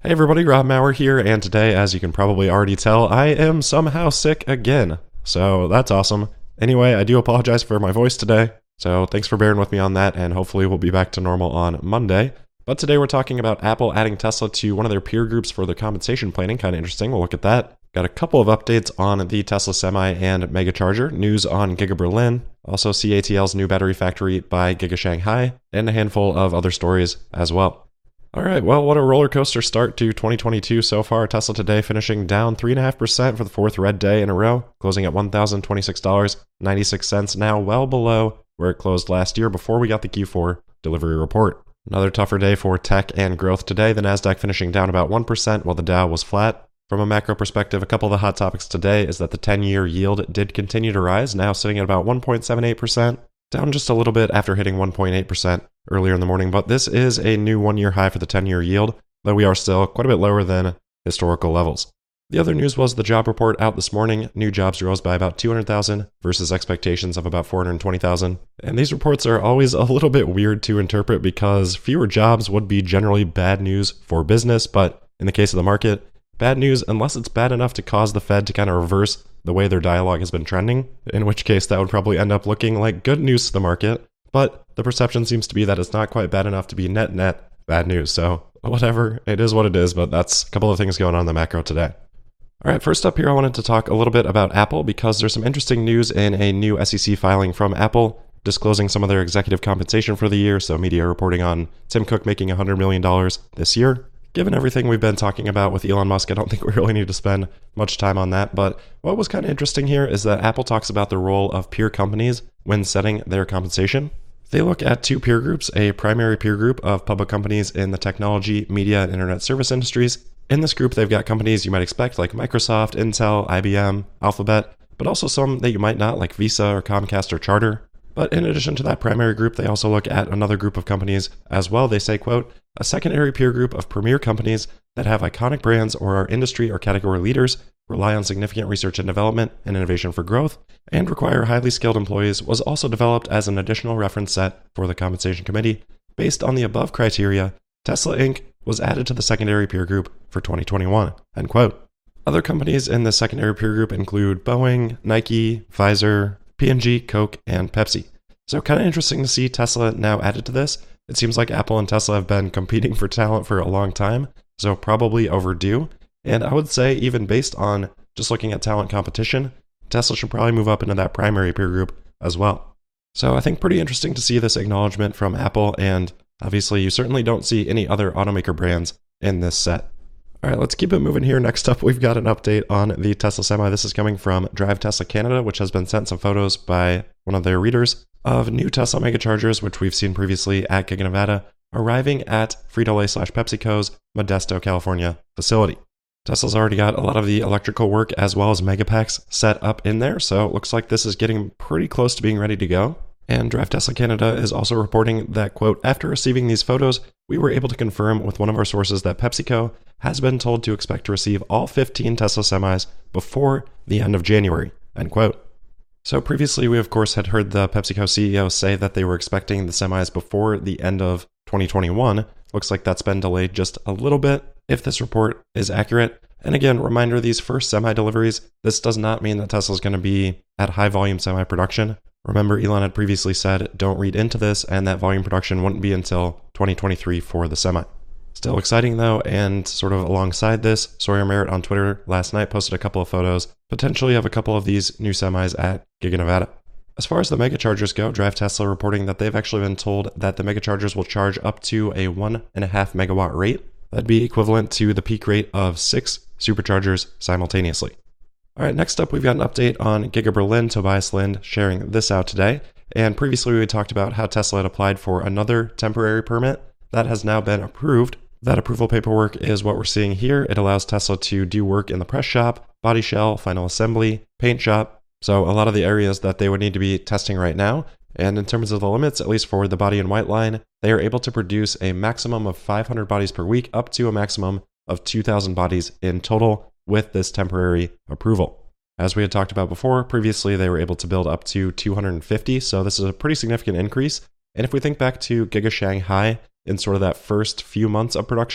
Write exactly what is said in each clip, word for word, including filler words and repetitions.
Hey everybody, Rob Maurer here, and today, as you can probably already tell, I am somehow sick again. So that's awesome. Anyway, I do apologize for my voice today, so thanks for bearing with me on that, and hopefully we'll be back to normal on Monday. But today we're talking about Apple adding Tesla to one of their peer groups for their compensation planning. Kind of interesting. We'll look at that. Got a couple of updates on the Tesla Semi and Megacharger, news on Giga Berlin, also C A T L's new battery factory by Giga Shanghai, and a handful of other stories as well. All right, well, what a roller coaster start to twenty twenty-two so far. Tesla today finishing down three point five percent for the fourth red day in a row, closing at one thousand twenty-six dollars and ninety-six cents, now well below where it closed last year before we got the Q four delivery report. Another tougher day for tech and growth today, the Nasdaq finishing down about one percent while the Dow was flat. From a macro perspective, a couple of the hot topics today is that the ten-year yield did continue to rise, now sitting at about one point seven eight percent, down just a little bit after hitting one point eight percent earlier in the morning, but this is a new one-year high for the ten-year yield, though we are still quite a bit lower than historical levels. The other news was the job report out this morning. New jobs rose by about two hundred thousand versus expectations of about four hundred twenty thousand. And these reports are always a little bit weird to interpret because fewer jobs would be generally bad news for business, but in the case of the market, bad news unless it's bad enough to cause the Fed to kind of reverse the way their dialogue has been trending, in which case that would probably end up looking like good news to the market. But the perception seems to be that it's not quite bad enough to be net net bad news. So whatever, it is what it is, but that's a couple of things going on in the macro today. All right, first up here, I wanted to talk a little bit about Apple because there's some interesting news in a new S E C filing from Apple disclosing some of their executive compensation for the year. So media reporting on Tim Cook making one hundred million dollars this year. Given everything we've been talking about with Elon Musk, I don't think we really need to spend much time on that. But what was kind of interesting here is that Apple talks about the role of peer companies when setting their compensation. They look at two peer groups, a primary peer group of public companies in the technology, media, and internet service industries. In this group, they've got companies you might expect like Microsoft, Intel, I B M, Alphabet, but also some that you might not like Visa or Comcast or Charter. But in addition to that primary group, they also look at another group of companies as well. They say, quote, a secondary peer group of premier companies that have iconic brands or are industry or category leaders, rely on significant research and development and innovation for growth, and require highly skilled employees was also developed as an additional reference set for the compensation committee. Based on the above criteria, Tesla Incorporated was added to the secondary peer group for twenty twenty-one, end quote. Other companies in the secondary peer group include Boeing, Nike, Pfizer, P and G, Coke, and Pepsi. So kind of interesting to see Tesla now added to this. It seems like Apple and Tesla have been competing for talent for a long time, so probably overdue. And I would say even based on just looking at talent competition, Tesla should probably move up into that primary peer group as well. So I think pretty interesting to see this acknowledgement from Apple, and obviously you certainly don't see any other automaker brands in this set. All right, let's keep it moving here. Next up, we've got an update on the Tesla Semi. This is coming from Drive Tesla Canada, which has been sent some photos by one of their readers of new Tesla Megachargers, which we've seen previously at Giga Nevada, arriving at Frito-Lay slash PepsiCo's Modesto, California facility. Tesla's already got a lot of the electrical work as well as Megapacks set up in there, so it looks like this is getting pretty close to being ready to go. And Drive Tesla Canada is also reporting that, quote, after receiving these photos, we were able to confirm with one of our sources that PepsiCo has been told to expect to receive all fifteen Tesla semis before the end of January, end quote. So previously, we of course had heard the PepsiCo C E O say that they were expecting the semis before the end of twenty twenty-one. Looks like that's been delayed just a little bit, if this report is accurate. And again, reminder, these first semi deliveries, this does not mean that Tesla's going to be at high volume semi production. Remember, Elon had previously said, don't read into this, and that volume production wouldn't be until twenty twenty-three for the Semi. Still exciting though, and sort of alongside this, Sawyer Merritt on Twitter last night posted a couple of photos, potentially of a couple of these new semis at Giga Nevada. As far as the Megachargers go, Drive Tesla reporting that they've actually been told that the Megachargers will charge up to a one and a half megawatt rate. That'd be equivalent to the peak rate of six superchargers simultaneously. All right, next up, we've got an update on Giga Berlin. Tobias Lind sharing this out today. And previously, we talked about how Tesla had applied for another temporary permit that has now been approved. That approval paperwork is what we're seeing here. It allows Tesla to do work in the press shop, body shell, final assembly, paint shop. So a lot of the areas that they would need to be testing right now. And in terms of the limits, at least for the body and white line, they are able to produce a maximum of five hundred bodies per week, up to a maximum of two thousand bodies in total with this temporary approval. As we had talked about before, previously they were able to build up to two hundred fifty, so this is a pretty significant increase. And if we think back to Giga Shanghai in sort of that first few months of production,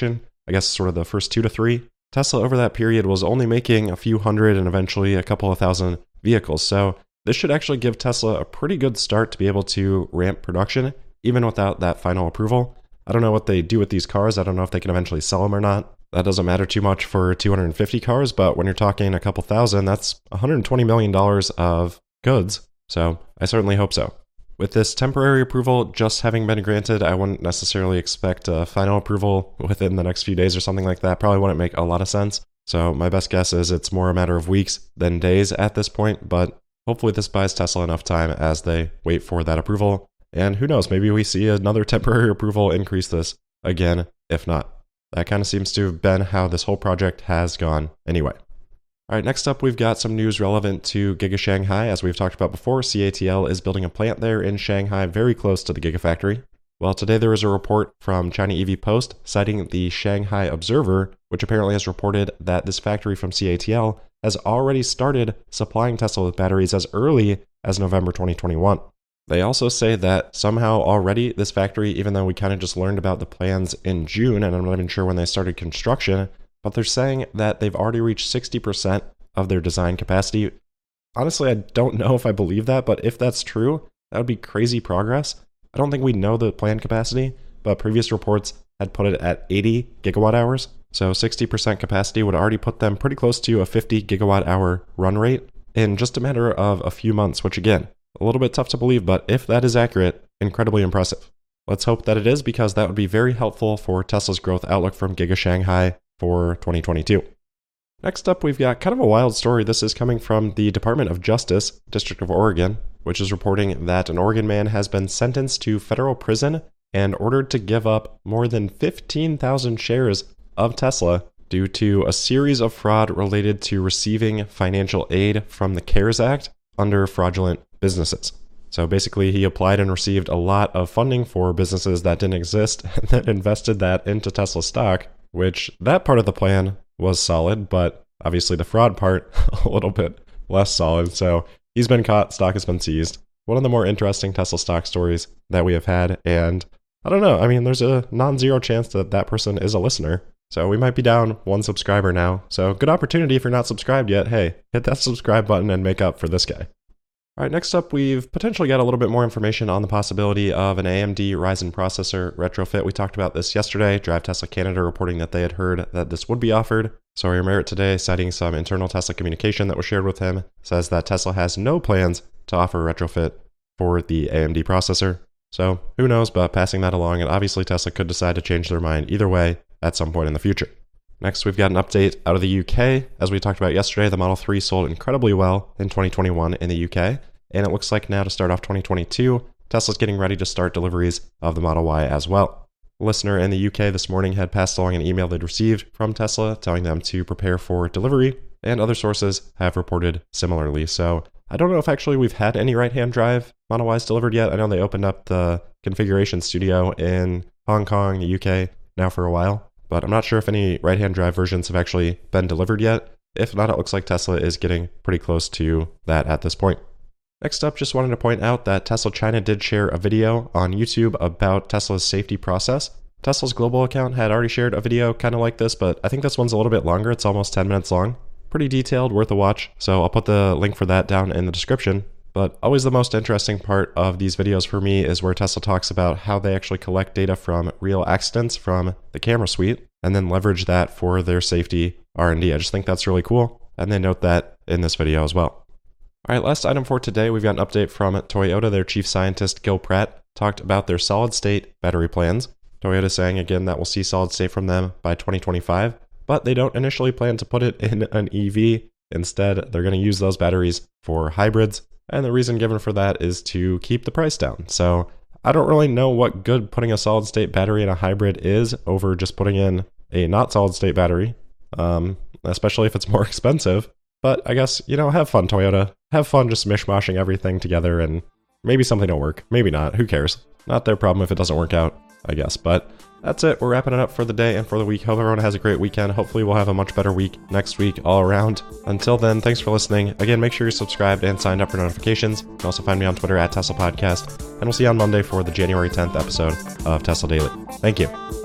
I guess sort of the first two to three, Tesla over that period was only making a few hundred and eventually a couple of thousand vehicles. So this should actually give Tesla a pretty good start to be able to ramp production, even without that final approval. I don't know what they do with these cars. I don't know if they can eventually sell them or not. That doesn't matter too much for two hundred fifty cars, but when you're talking a couple thousand, that's one hundred twenty million dollars of goods. So I certainly hope so. With this temporary approval just having been granted, I wouldn't necessarily expect a final approval within the next few days or something like that. Probably wouldn't make a lot of sense. So my best guess is it's more a matter of weeks than days at this point, but hopefully this buys Tesla enough time as they wait for that approval. And who knows, maybe we see another temporary approval increase this again, if not. That kind of seems to have been how this whole project has gone anyway. All right, next up, we've got some news relevant to Giga Shanghai. As we've talked about before, C A T L is building a plant there in Shanghai, very close to the Gigafactory. Well, today there was a report from China E V Post citing the Shanghai Observer, which apparently has reported that this factory from C A T L has already started supplying Tesla with batteries as early as November twenty twenty-one. They also say that somehow already this factory, even though we kind of just learned about the plans in June, and I'm not even sure when they started construction, but they're saying that they've already reached sixty percent of their design capacity. Honestly, I don't know if I believe that, but if that's true, that would be crazy progress. I don't think we know the planned capacity, but previous reports had put it at eighty gigawatt hours. So sixty percent capacity would already put them pretty close to a fifty gigawatt hour run rate in just a matter of a few months, which again, a little bit tough to believe, but if that is accurate, incredibly impressive. Let's hope that it is, because that would be very helpful for Tesla's growth outlook from Giga Shanghai for twenty twenty-two. Next up, we've got kind of a wild story. This is coming from the Department of Justice, District of Oregon, which is reporting that an Oregon man has been sentenced to federal prison and ordered to give up more than fifteen thousand shares of Tesla due to a series of fraud related to receiving financial aid from the CARES Act under fraudulent businesses. So basically, he applied and received a lot of funding for businesses that didn't exist and then invested that into Tesla stock, which that part of the plan was solid, but obviously the fraud part a little bit less solid. So he's been caught, stock has been seized. One of the more interesting Tesla stock stories that we have had, and I don't know, I mean, there's a non-zero chance that that person is a listener. So we might be down one subscriber now. So good opportunity if you're not subscribed yet. Hey, hit that subscribe button and make up for this guy. All right, next up, we've potentially got a little bit more information on the possibility of an A M D Ryzen processor retrofit. We talked about this yesterday. Drive Tesla Canada reporting that they had heard that this would be offered. Sawyer Merritt today, citing some internal Tesla communication that was shared with him, says that Tesla has no plans to offer a retrofit for the A M D processor. So who knows, but passing that along, and obviously Tesla could decide to change their mind either way at some point in the future. Next, we've got an update out of the U K. As we talked about yesterday, the Model three sold incredibly well in twenty twenty-one in the U K, and it looks like now to start off twenty twenty-two, Tesla's getting ready to start deliveries of the Model Y as well. A listener in the U K this morning had passed along an email they'd received from Tesla telling them to prepare for delivery, and other sources have reported similarly. So I don't know if actually we've had any right-hand drive Model Ys delivered yet. I know they opened up the configuration studio in Hong Kong, the U K, now for a while, but I'm not sure if any right-hand drive versions have actually been delivered yet. If not, it looks like Tesla is getting pretty close to that at this point. Next up, just wanted to point out that Tesla China did share a video on YouTube about Tesla's safety process. Tesla's global account had already shared a video kind of like this, but I think this one's a little bit longer. It's almost ten minutes long. Pretty detailed, worth a watch, so I'll put the link for that down in the description. But always the most interesting part of these videos for me is where Tesla talks about how they actually collect data from real accidents from the camera suite and then leverage that for their safety R and D. I just think that's really cool, and they note that in this video as well. All right, last item for today, we've got an update from Toyota. Their chief scientist, Gil Pratt, talked about their solid-state battery plans. Toyota saying again that we'll see solid-state from them by twenty twenty-five, but they don't initially plan to put it in an E V. Instead, they're going to use those batteries for hybrids, and the reason given for that is to keep the price down. So I don't really know what good putting a solid-state battery in a hybrid is over just putting in a not solid-state battery, um, especially if it's more expensive. But I guess, you know, have fun, Toyota. Have fun just mishmashing everything together, and maybe something will work. Maybe not. Who cares? Not their problem if it doesn't work out, I guess. But that's it. We're wrapping it up for the day and for the week. Hope everyone has a great weekend. Hopefully we'll have a much better week next week all around. Until then, thanks for listening. Again, make sure you're subscribed and signed up for notifications. You can also find me on Twitter at Tesla Podcast. And we'll see you on Monday for the January tenth episode of Tesla Daily. Thank you.